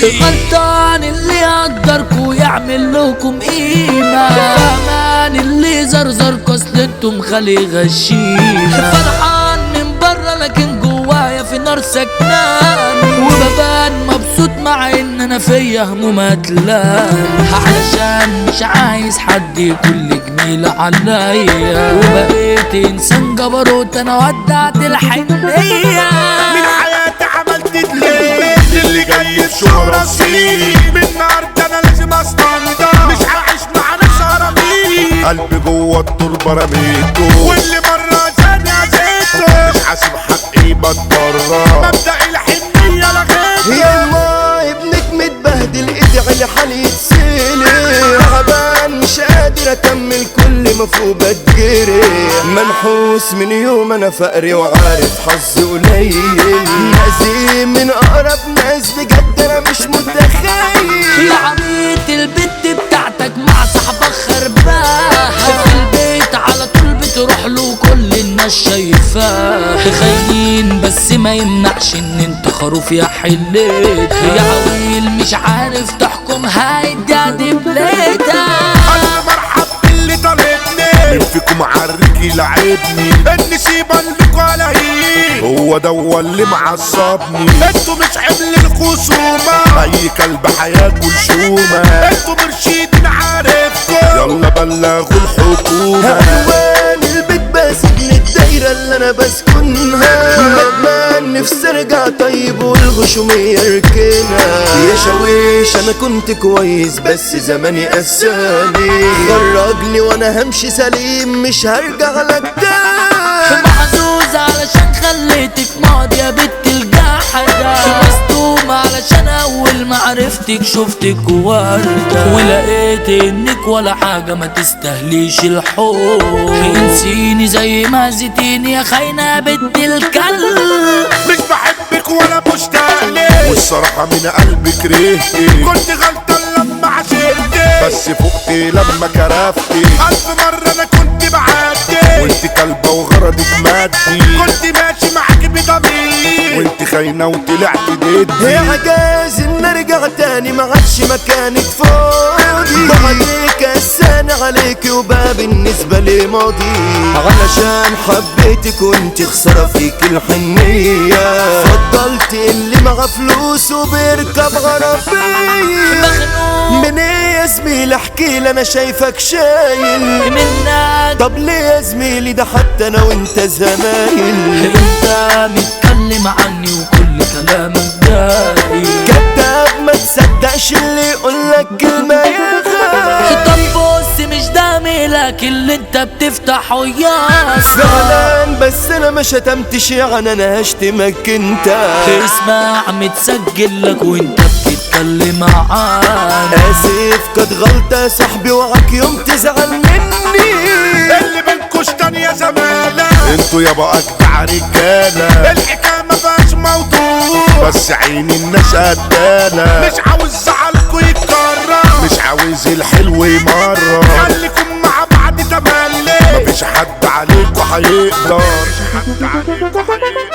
غلطان اللي يقدركوا يعمل لكم قيمة، فهمان اللي زرزركوا اصل انتم خلي غشيمة. فرحان من برا لكن جوايا في نار سكناني، وببان مبسوط مع ان انا فيا همومات لاني، علشان مش عايز حد يكون لي جميل عليا، وبقيت انسان جبروت انا ودعت الحنية. من حياتي عملت دليل اللي جاي بشهرة سنين، من النهارده انا لازم استنضف، مش هعيش مع ناس هرمين، قلبي جوه التربه رميته، واللي مرة زاني عزيته، مش حاسب حقي بتبرر، مبدأ الحنية لغيته. يما ابنك متبهدل ادعي لحالي يتسلي، تعبان مش قادر اكمل كل ما فوق بتجري، منحوس من يوم انا فقري وعارف حظي قليل، نازي من اقرب ناس بجد انا مش متخيل. يا عميت البت بتاعتك مع صاحبك خرباه، في البيت على طول بتروح له كل الناس شايفاه، خاينين بس ما يمنعش ان انت خروف يا حليت، يا عويل مش عارف تحكم هايدا دي بليتها. انا مرحب باللي طالبني، مين فيكم عرك يلعبني، النسيبة اللي قالهي هو ده اللي معصبني، انتوا مش حمل الخصومة، اي كلب هياكل شومة، انتوا مرشدين عارفكم، يلا بلغوا الحكومة. هوان البيت بسجن الدايرة اللي انا بسكنها، ندمان نفسي ارجع طيب والغشوم يركنها، يا شويش انا كنت كويس بس زماني قساني، خرجني وانا همشي سليم مش هرجع لك تاني. محظوظ علشان خليتك ماضي يا بنت الجحدة، مصدومة علشان اول ما عرفتك شفتك وردة، ولقيت انك ولا حاجة ما تستهليش الحب، انسيني زي ما زيتيني يا خاينة يا بنت الكلب. مش بحبك ولا مشتاق لك، والصراحة من قلبي كرهتك، كنت غلطان لما عشقتك، بس فقتي لما كرفتي، ألف مرة أنا كنت بعدي، وانت كلبة وغرضك مادي، كنت ماشي معاك بضمير، وانت خاينة وطلعت ضدي. يا عجاز ان ارجع تاني ما عادش مكانك فاضي، بعدك قسان عليك وبقى بالنسبة لي ماضي، علشان حبيتك وانت خسارة فيك الحنية، فضلت اللي معاه فلوس وبيركب عربية. من ايه يا زميلي احكي لي انا شايفك شايل منك، طب ليه يا زميلي ده حتى انا وانت زمايل، انت متكلم عني وكل كلامك دايل، كداب ما تصدقش اللي يقولك كلمة يا غالي. طب بص مش ده ميلك اللي انت بتفتحه ياس، فعلا بس انا ما شتمتش يعني انا هشتمك انت، اسمع متسجل لك وانت بتتكلم معانا، اسف كانت غلطة يا صاحبي وعك يوم تزعل مني، اللي بينكوش تاني يا زمالة، انتوا يابا اجدع رجالة، الحكاية ما فيهاش موضوع، بس عين الناس قدالة، مش عاوز زعلكوا يتكرر، مش عاوز الحلو يمرر، خليكم مع بعض تملي، مفيش حد عليكوا هيقدر، مفيش حد عليكوا هيقدر.